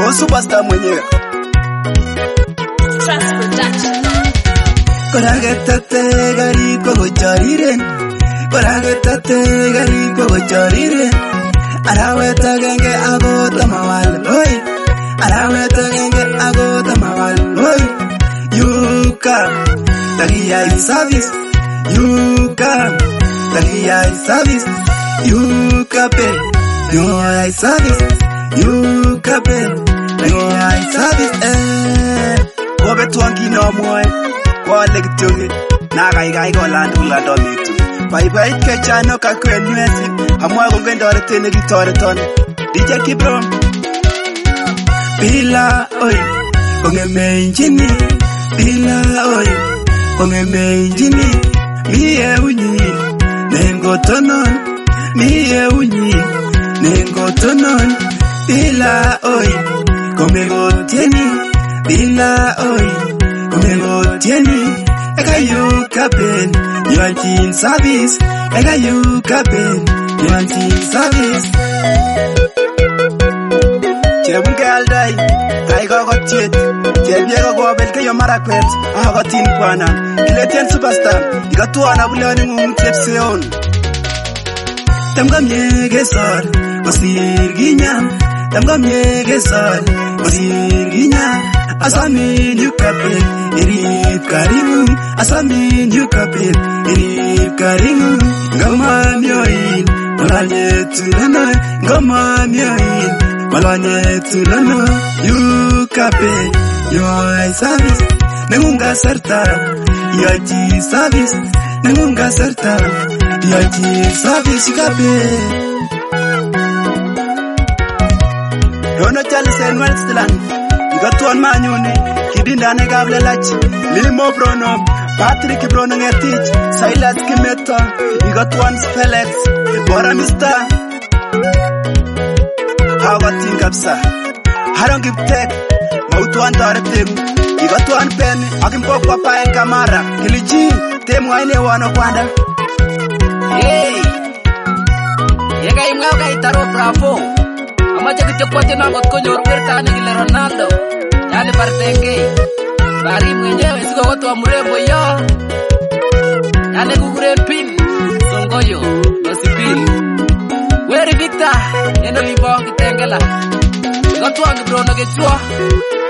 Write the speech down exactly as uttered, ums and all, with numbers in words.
O superstar mwenyewe. Trust Production. Koragetate gari kwa gochariren. Koragetate gari kwa gochariren. Araweta genge agota mawal. Oi. Araweta genge agota mawal. Oi. Yuka. Tagia is service. Yuka. Tagia is service. Yuka pe. Yo is service. Yuka pe. Tagia is service. Eh. Kobe tuangi no moy. Kwa lekitoge. Naga iga iga land ula domitu. Bye bye kechano kakwe nwesi. Hamwa kongendo aretene gitore ton. D J Kibrom. Bila oi. Kongeme injini. Bila oi. Kongeme injini. Miye unyi. Nengo tonon. Miye unyi. Nengo tonon. Bila oi. Komego tieni. Bila oi. Komego tieni. Eka you kapen. Yantin service. Eka you kapen. Yantin service. Chebunke aldai. Kai gogo tiet. Chebiego go belke yo marakwet. Aha tin kwana. Kiletian superstar. Ikatuana bulani ngung tepseon. Tamgam yegesar. Osir ginyam. Tamgam yegesar. Osir ginyam. Asamin yukape. Irip karimu. Asamin yukape. Irip karimu. Ngoma mioin. Malanye tulana. Ngoma mioin. Malanye tulana. Yukape. Yoy service. Nengunga serta. Yoy service. Nengunga serta. Yoy service yukape. Rono chali senwel stilan. Igatuan manyuni. Kidinda negable lach. Limo Brono. Patrick Brono ngetich. Silas Kimeto. Igatuan Spelex. Bora Mister. Hawatin kapsa. Harong giptek. Mautuan dare temu. Igatuan pen. Akimpok papa en kamara. Kiliji. Temu aine wano kwanda. Hey. Yega imngao ka itaro bravo. Amache kichokwate na ngot konyor werta ngile Ronaldo. Yani partenge. Bari mwenyewe siko watu wa mrembo yo. Yani kukure pin. Songoyo. Nosipili. Weri Victor. Neno limbo kitengela. Igatuan Brono kechua.